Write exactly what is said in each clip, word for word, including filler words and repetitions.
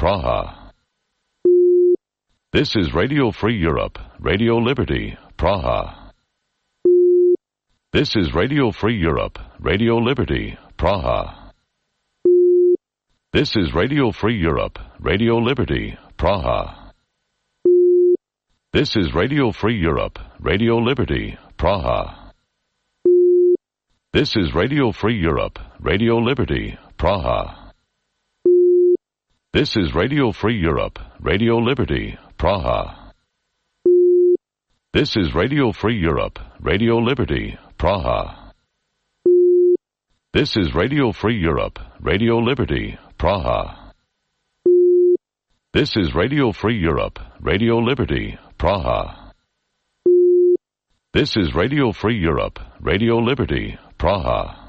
Praha. This is Radio Free Europe, Radio Liberty, Praha. This is Radio Free Europe, Radio Liberty, Praha. This is Radio Free Europe, Radio Liberty, Praha. This is Radio Free Europe, Radio Liberty, Praha. This is Radio Free Europe, Radio Liberty, Praha. This is Radio Free Europe, Radio Liberty, Praha. This is Radio Free Europe, Radio Liberty, Praha. This is Radio Free Europe, Radio Liberty, Praha. This is Radio Free Europe, Radio Liberty, Praha. This is Radio Free Europe, Radio Liberty, Praha.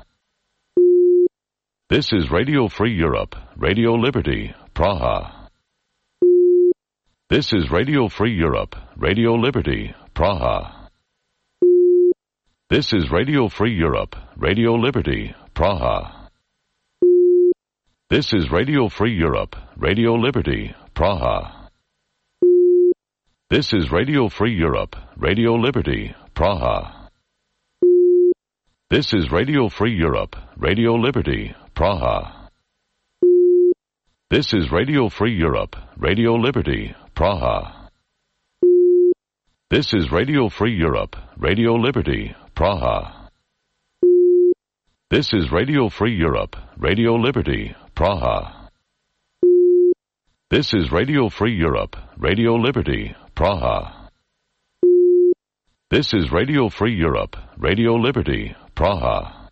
This is Radio Free Europe, Radio Liberty, Praha. This is Radio Free Europe, Radio Liberty, Praha. This is Radio Free Europe, Radio Liberty, Praha. This is Radio Free Europe, Radio Liberty, Praha. This is Radio Free Europe, Radio Liberty, Praha. This is Radio Free Europe, Radio Liberty, Praha. This is Radio Free Europe, Radio Liberty, Praha. This is Radio Free Europe, Radio Liberty, Praha. This is Radio Free Europe, Radio Liberty, Praha. This is Radio Free Europe, Radio Liberty, Praha. This is Radio Free Europe, Radio Liberty, Praha.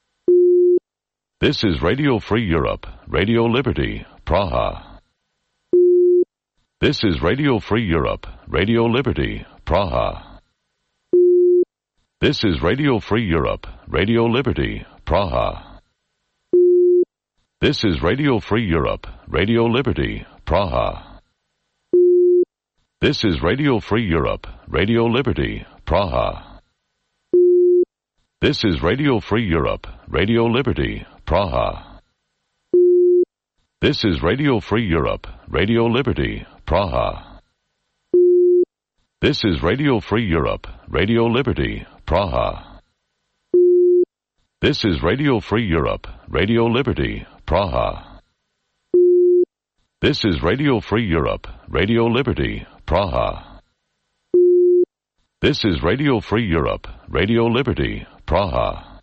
This is Radio Free Europe, Radio Liberty, Praha. This is Radio Free Europe, Radio Liberty, Praha. This is Radio Free Europe, Radio Liberty, Praha. This is Radio Free Europe, Radio Liberty, Praha. This is Radio Free Europe, Radio Liberty, Praha. This is Radio Free Europe, Radio Liberty, Praha. This is Radio Free Europe, Radio Liberty, Praha. This is Radio Free Europe, Radio Liberty, Praha. This is Radio Free Europe, Radio Liberty, Praha. This is Radio Free Europe, Radio Liberty, Praha. This is Radio Free Europe, Radio Liberty, Praha.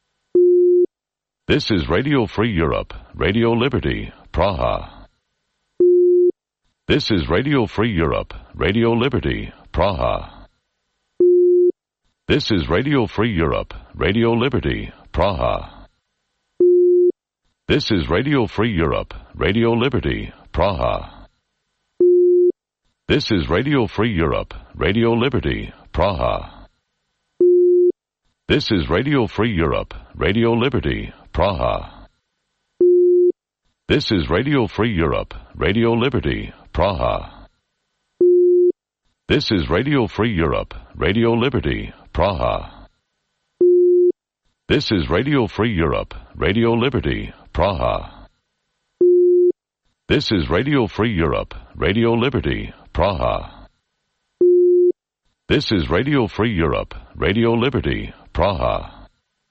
This is Radio Free Europe, Radio Liberty, Praha. This is Radio Free Europe, Radio Liberty, Praha. This is Radio Free Europe, Radio Liberty, Praha. This is Radio Free Europe, Radio Liberty, Praha. This is Radio Free Europe, Radio Liberty, Praha. This is Radio Free Europe, Radio Liberty, Praha. This is Radio Free Europe, Radio Liberty, Praha. This is Radio Free Europe, Radio Liberty, Praha. This is Radio Free Europe, Radio Liberty, Praha. This is Radio Free Europe, Radio Liberty, Praha. This is Radio Free Europe, Radio Liberty, Praha.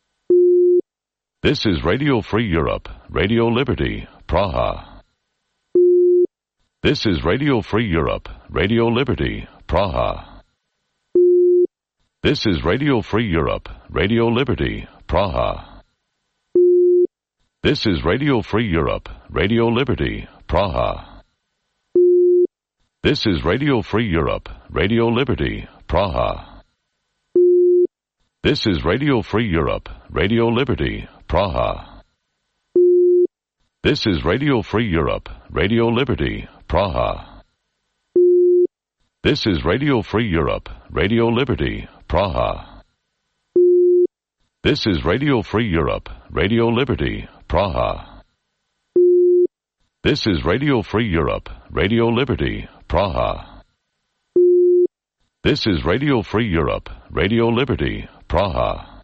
This is Radio Free Europe, Radio Liberty, Praha. This is Radio Free Europe, Radio Liberty, Praha. This is Radio Free Europe, Radio Liberty, Praha. This is Radio Free Europe, Radio Liberty, Praha. This is Radio Free Europe, Radio Liberty, Praha. This is Radio Free Europe, Radio Liberty, Praha. This is Radio Free Europe, Radio Liberty, Praha. This is Radio Free Europe, Radio Liberty, Praha. This is Radio Free Europe, Radio Liberty, Praha. This is Radio Free Europe, Radio Liberty, Praha. This is Radio Free Europe, Radio Liberty, Praha.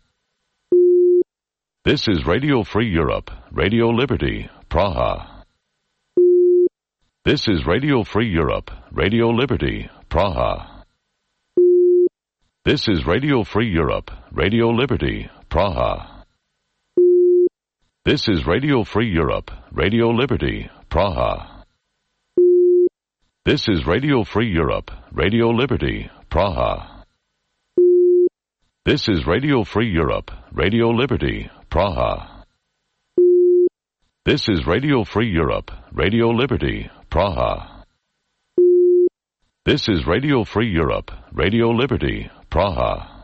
This is Radio Free Europe, Radio Liberty, Praha. This is Radio Free Europe, Radio Liberty, Praha. This is Radio Free Europe, Radio Liberty, Praha. This is Radio Free Europe, Radio Liberty, Praha. This is Radio Free Europe, Radio Liberty, Praha. This is Radio Free Europe, Radio Liberty, Praha. This is Radio Free Europe, Radio Liberty, Praha. This is Radio Free Europe, Radio Liberty, Praha.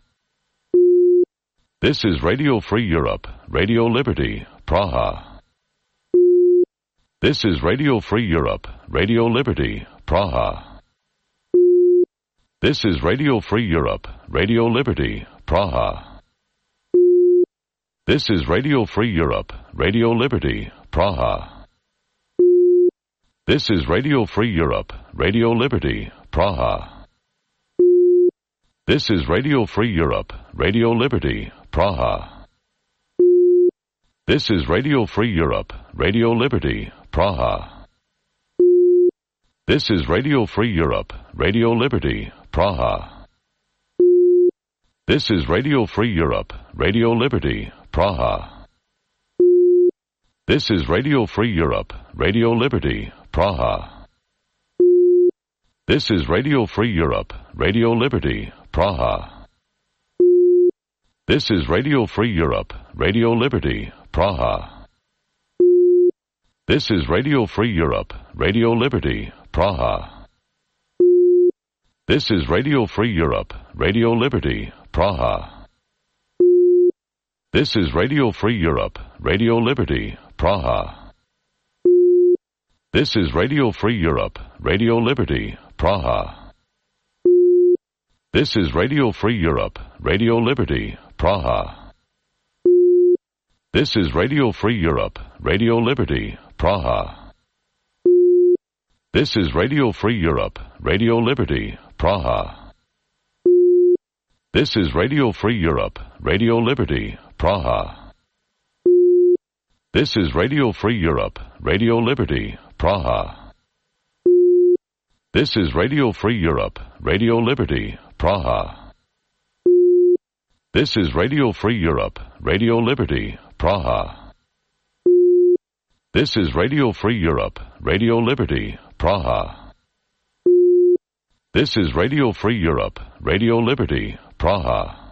This is Radio Free Europe, Radio Liberty, Praha. This is Radio Free Europe, Radio Liberty, Praha. This is Radio Free Europe, Radio Liberty, Praha. This is Radio Free Europe, Radio Liberty, Praha. This is Radio Free Europe, Radio Liberty, Praha. This is Radio Free Europe, Radio Liberty, Praha. This is Radio Free Europe, Radio Liberty, Praha. This is Radio Free Europe, Radio Liberty, Praha. This is Radio Free Europe, Radio Liberty, Praha. This is Radio Free Europe, Radio Liberty, Praha. This is Radio Free Europe, Radio Liberty, Praha. This is Radio Free Europe, Radio Liberty, Praha. This is Radio Free Europe, Radio Liberty, Praha. This is Radio Free Europe, Radio Liberty, Praha. This is Radio Free Europe, Radio Liberty, Praha. This is Radio Free Europe, Radio Liberty, Praha. This is Radio Free Europe, Radio Liberty, Praha. This is Radio Free Europe, Radio Liberty, Praha. This is Radio Free Europe, Radio Liberty, Praha. This is Radio Free Europe, Radio Liberty, Praha. This is Radio Free Europe, Radio Liberty, Praha. This is Radio Free Europe, Radio Liberty, Praha. This is Radio Free Europe, Radio Liberty, Praha. This is Radio Free Europe, Radio Liberty, Praha. This is Radio Free Europe, Radio Liberty, Praha.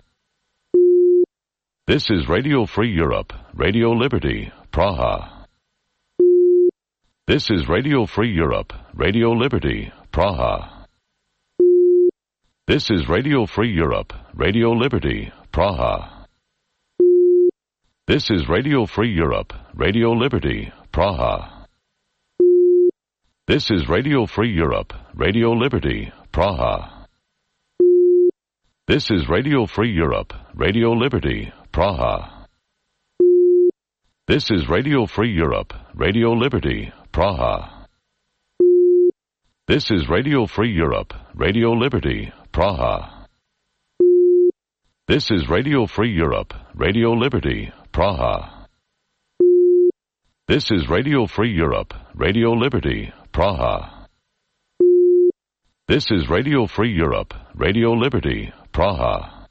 This is Radio Free Europe, Radio Liberty, Praha. This is Radio Free Europe, Radio Liberty, Praha. This is Radio Free Europe, Radio Liberty, Praha. This is Radio Free Europe, Radio Liberty, Praha. This is Radio Free Europe, Radio Liberty, Praha. This is Radio Free Europe, Radio Liberty, Praha. This is Radio Free Europe, Radio Liberty, Praha. This is Radio Free Europe, Radio Liberty, Praha. This is Radio Free Europe, Radio Liberty, Praha. This is Radio Free Europe, Radio Liberty, Praha. This is Radio Free Europe, Radio Liberty, Praha.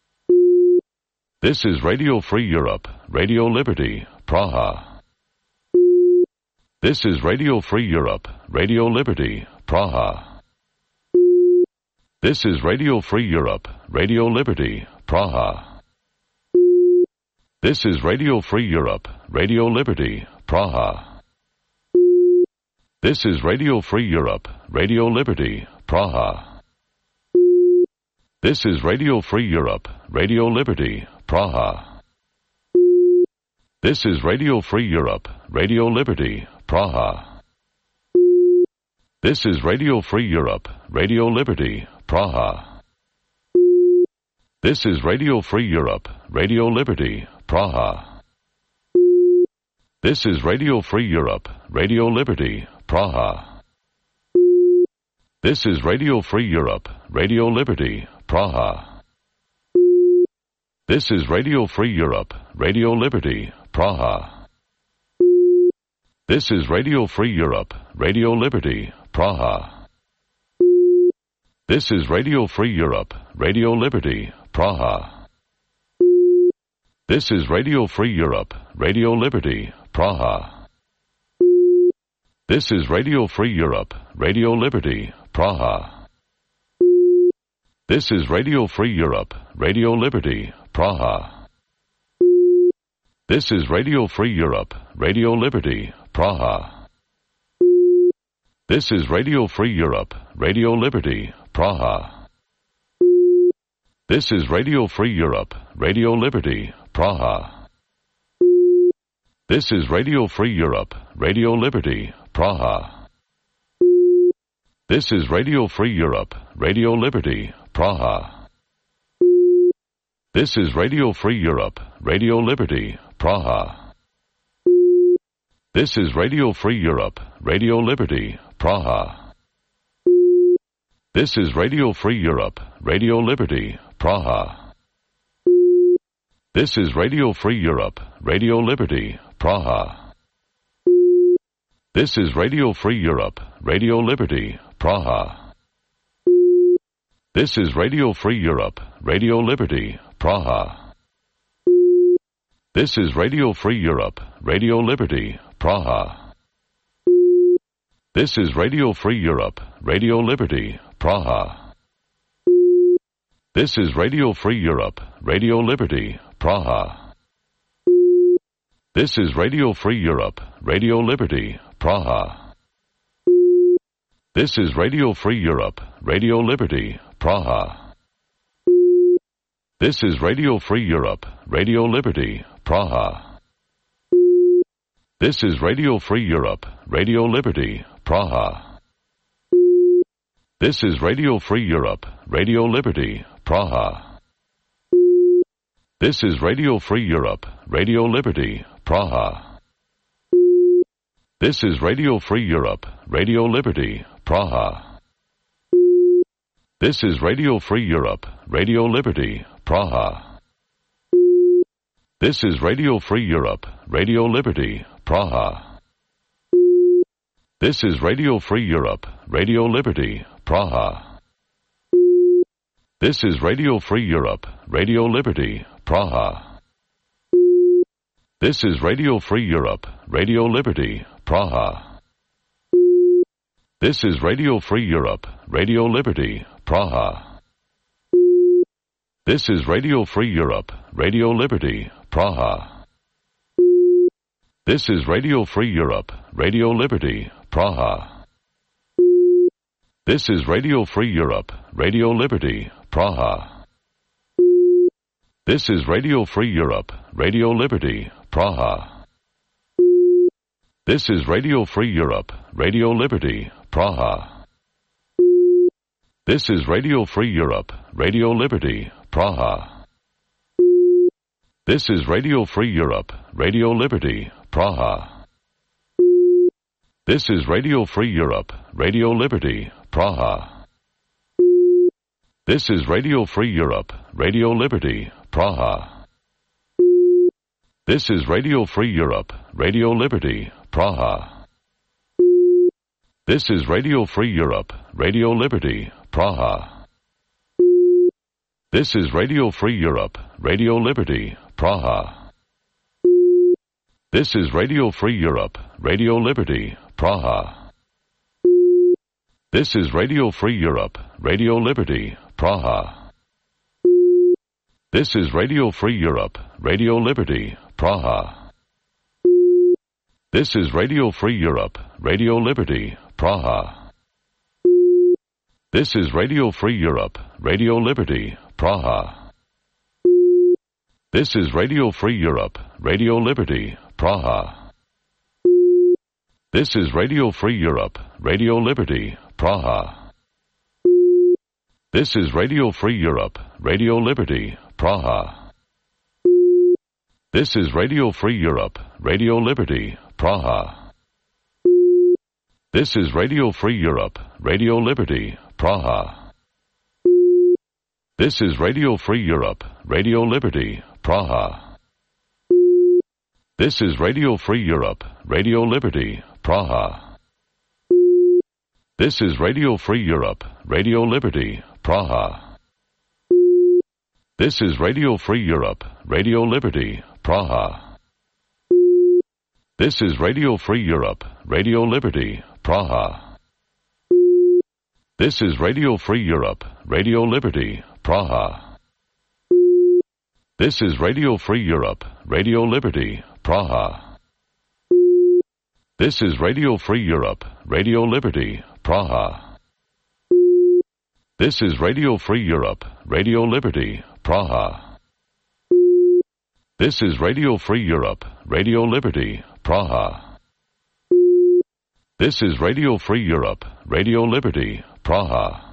This is Radio Free Europe, Radio Liberty, Praha. This is Radio Free Europe, Radio Liberty, Praha. This is Radio Free Europe, Radio Liberty, Praha. This is Radio Free Europe, Radio Liberty, Praha. This is Radio Free Europe, Radio Liberty, Praha. This is Radio Free Europe, Radio Liberty, Praha. This is Radio Free Europe, Radio Liberty, Praha. This is Radio Free Europe, Radio Liberty, Praha. This is Radio Free Europe, Radio Liberty, Praha. This is Radio Free Europe, Radio Liberty, Praha. This is Radio Free Europe, Radio Liberty, Praha. This is Radio Free Europe, Radio Liberty, Praha. This is Radio Free Europe, Radio Liberty, Praha. This is Radio Free Europe, Radio Liberty, Praha. This is Radio Free Europe, Radio Liberty, Praha. This is Radio Free Europe, Radio Liberty, Praha. This is Radio Free Europe, Radio Liberty, Praha. This is Radio Free Europe, Radio Liberty, Praha. This is Radio Free Europe, Radio Liberty, Praha. This is Radio Free Europe, Radio Liberty, Praha. This is Radio Free Europe, Radio Liberty, Praha. This is Radio Free Europe, Radio Liberty, Praha. This is Radio Free Europe, Radio Liberty, Praha. This is Radio Free Europe, Radio Liberty, Praha. This is Radio Free Europe, Radio Liberty, Praha. This is Radio Free Europe, Radio Liberty, Praha. This is Radio Free Europe, Radio Liberty, Praha. This is Radio Free Europe, Radio Liberty, Praha. This is Radio Free Europe, Radio Liberty, Praha. This is Radio Free Europe, Radio Liberty, Praha. This is Radio Free Europe, Radio Liberty, Praha. This is Radio Free Europe, Radio Liberty, Praha. This is Radio Free Europe, Radio Liberty, Praha. This is Radio Free Europe, Radio Liberty, Praha. This is Radio Free Europe, Radio Liberty, Praha. This is Radio Free Europe, Radio Liberty, Praha. This is Radio Free Europe, Radio Liberty, Praha. This is Radio Free Europe, Radio Liberty, Praha. This is Radio Free Europe, Radio Liberty, Praha. This is Radio Free Europe, Radio Liberty, Praha. This is Radio Free Europe, Radio Liberty, Praha. This is Radio Free Europe, Radio Liberty, Praha. This is Radio Free Europe, Radio Liberty, Praha. This is Radio Free Europe, Radio Liberty, Praha. This is Radio Free Europe, Radio Liberty, Praha. This is Radio Free Europe, Radio Liberty, Praha. This is Radio Free Europe, Radio Liberty, Praha. This is Radio Free Europe, Radio Liberty, Praha. This is Radio Free Europe, Radio Liberty, Praha. This is Radio Free Europe, Radio Liberty, Praha. This is Radio Free Europe, Radio Liberty, Praha. This is Radio Free Europe, Radio Liberty, Praha. This is Radio Free Europe, Radio Liberty, Praha. This is Radio Free Europe, Radio Liberty, Praha. This is Radio Free Europe, Radio Liberty, Praha. This is Radio Free Europe, Radio Liberty, Praha. This is Radio Free Europe, Radio Liberty, Praha. This is Radio Free Europe, Radio Liberty, Praha. This is Radio Free Europe, Radio Liberty, Praha. This is Radio Free Europe, Radio Liberty, Praha. This is Radio Free Europe, Radio Liberty, Praha. This is Radio Free Europe, Radio Liberty, Praha. This is Radio Free Europe, Radio Liberty, Praha. This is Radio Free Europe, Radio Liberty, Praha. This is Radio Free Europe, Radio Liberty, Praha. This is Radio Free Europe, Radio Liberty, Praha. This is Radio Free Europe, Radio Liberty, Praha. This is Radio Free Europe, Radio Liberty, Praha. This is Radio Free Europe, Radio Liberty, Praha. This is Radio Free Europe, Radio Liberty, Praha. This is Radio Free Europe, Radio Liberty, Praha. This is Radio Free Europe, Radio Liberty, Praha. This is Radio Free Europe, Radio Liberty, Praha. This is Radio Free Europe, Radio Liberty, Praha. This is Radio Free Europe, Radio Liberty, Praha. This is Radio Free Europe, Radio Liberty, Praha. This is Radio Free Europe, Radio Liberty, Praha.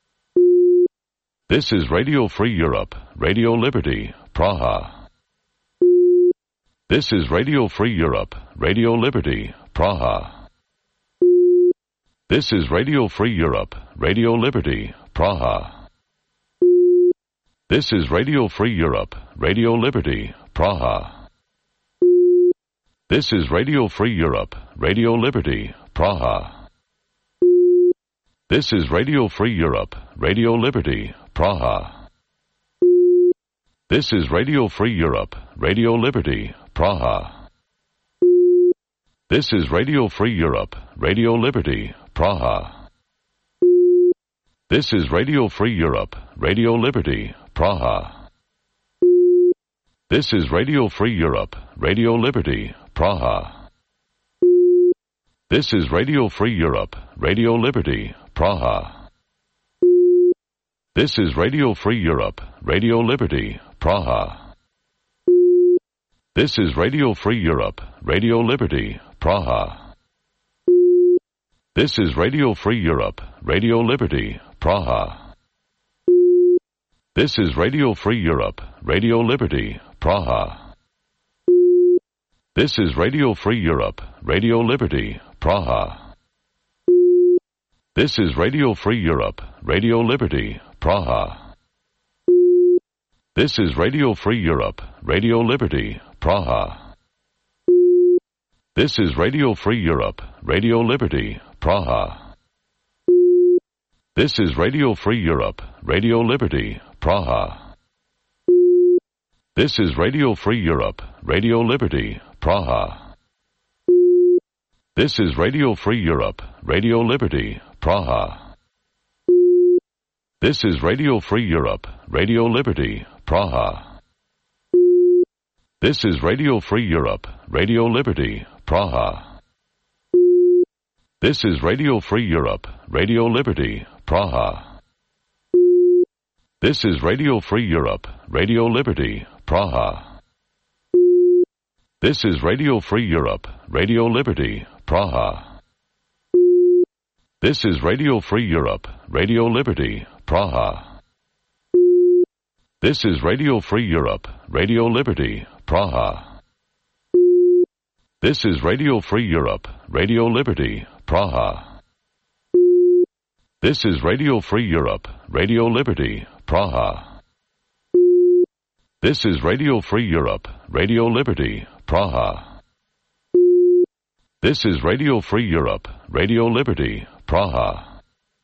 This is Radio Free Europe, Radio Liberty, Praha. This is Radio Free Europe, Radio Liberty, Praha. This is Radio Free Europe, Radio Liberty, Praha. This is Radio Free Europe, Radio Liberty, Praha. This is Radio Free Europe, Radio Liberty, Praha. This is Radio Free Europe, Radio Liberty, Praha. This is Radio Free Europe, Radio Liberty, Praha. This is Radio Free Europe, Radio Liberty, Praha. This is Radio Free Europe, Radio Liberty, Praha. This is Radio Free Europe, Radio Liberty, Praha. This is Radio Free Europe, Radio Liberty, Praha. This is Radio Free Europe, Radio Liberty, Praha. This is Radio Free Europe, Radio Liberty, Praha. This is Radio Free Europe, Radio Liberty, Praha. This is Radio Free Europe, Radio Liberty, Praha. This is Radio Free Europe, Radio Liberty, Praha. This is Radio Free Europe, Radio Liberty, Praha. This is Radio Free Europe, Radio Liberty, Praha. This is Radio Free Europe, Radio Liberty, Praha. This is Radio Free Europe, Radio Liberty, Praha. This is Radio Free Europe, Radio Liberty, Praha. This is Radio Free Europe, Radio Liberty, Praha. This is Radio Free Europe, Radio Liberty, Praha. This is Radio Free Europe, Radio Liberty, Praha. This is Radio Free Europe, Radio Liberty, Praha. This is Radio Free Europe, Radio Liberty, Praha. This is Radio Free Europe, Radio Liberty, Praha. This is Radio Free Europe, Radio Liberty, Praha. This is Radio Free Europe, Radio Liberty, Praha. This is Radio Free Europe, Radio Liberty, Praha. This is Radio Free Europe, Radio Liberty, Praha. This is Radio Free Europe, Radio Liberty, Praha. This is Radio Free Europe, Radio Liberty, Praha.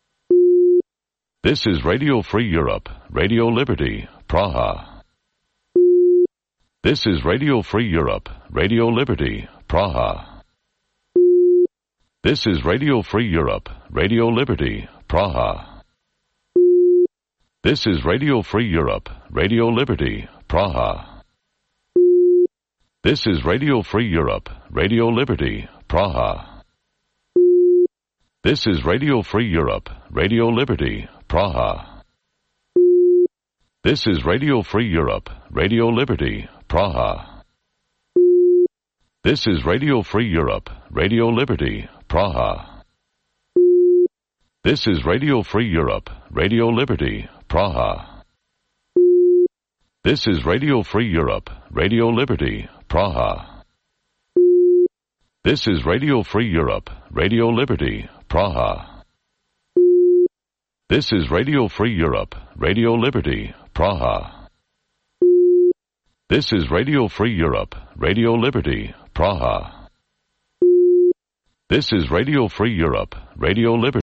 This is Radio Free Europe, Radio Liberty, Praha. This is Radio Free Europe, Radio Liberty, Praha. This is Radio Free Europe, Radio Liberty, Praha. This is Radio Free Europe, Radio Liberty, Praha. This is Radio Free Europe, Radio Liberty, Praha. This is Radio Free Europe, Radio Liberty, Praha. This is Radio Free Europe, Radio Liberty, Praha. This is Radio Free Europe, Radio Liberty, Praha. This is Radio Free Europe, Radio Liberty, Praha. This is Radio Free Europe, Radio Liberty, Praha. This is Radio Free Europe, Radio Liberty, Praha. This is Radio Free Europe, Radio Liberty, Praha. This is Radio Free Europe, Radio Liberty, Praha. This is Radio Free Europe, Radio Liberty.